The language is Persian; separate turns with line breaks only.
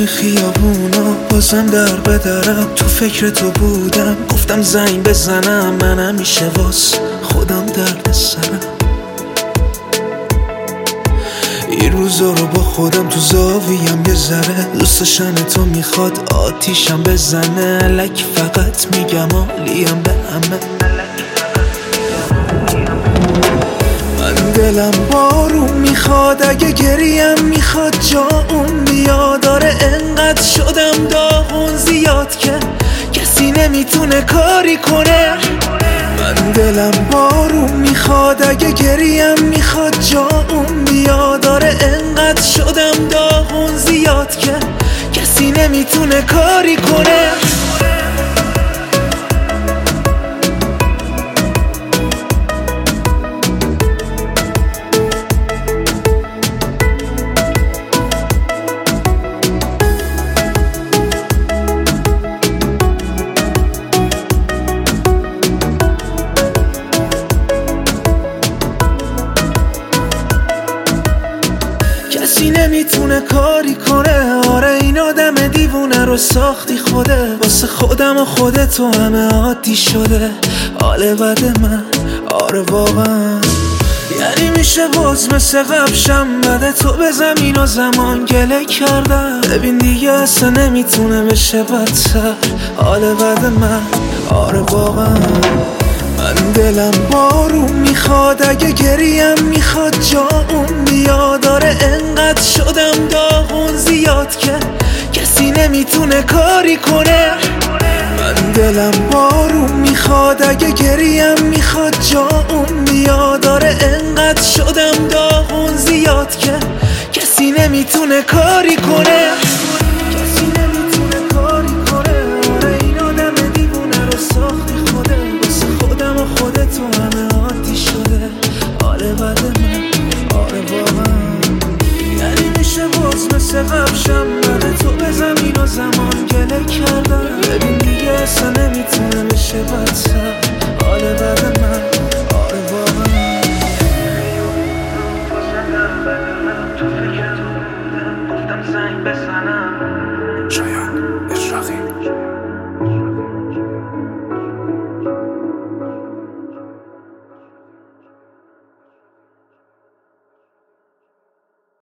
خیابونا بازم در بدرم، تو فکر تو بودم گفتم زنگ بزنم. من همیشه واس خودم درد سرم، این روزا رو با خودم تو زاویم یه ذره دوست داشتن تو میخواد آتیشم بزنه. الک فقط میگم عالیم به همه، من دلم بارون میخواد اگه گریم میخواد جا اون بیاد. داره انقدر شدم داغون زیاد که کسی نمیتونه کاری کنه. من دلم بارون میخواد اگه گریم میخواد جا اون بیاد. داره انقدر شدم داغون زیاد که کسی نمیتونه کاری کنه. کسی نمیتونه کاری کنه. آره این آدم دیوونه رو ساختی خوده، واسه خودم و خودتو همه عادی شده. حال بد من آره واقعا، یعنی میشه باز مثل قبشم بده تو به زمین و زمان گله کردم. ببین دیگه اصلا نمیتونه بشه بدتر. حال بد من آره واقعا، من دلم بارون میخواد اگه گریم میخواد جا اون بیاد. داره انقدر شدم داغون زیاد که کسی نمیتونه کاری کنه. من دلم بارون میخواد اگه گریم میخواد جا اون بیاد. داره انقدر شدم داغون زیاد که کسی نمیتونه کاری کنه. کسی نمیتونه کاری کنه. آره این آدم دیوونه رو ساختی خوده، واسه خودم و خودتو همه عادی شده. آره بد من آره واقعا، یعنی میشه باز مثل قبشم بده تو به زمین و زمان گله کردم. ببین دیگه اصلا نمیتونه بشه بدتر. آره بد من آره واقعا، تو فکر تو بودم گفتم زنگ بزنم.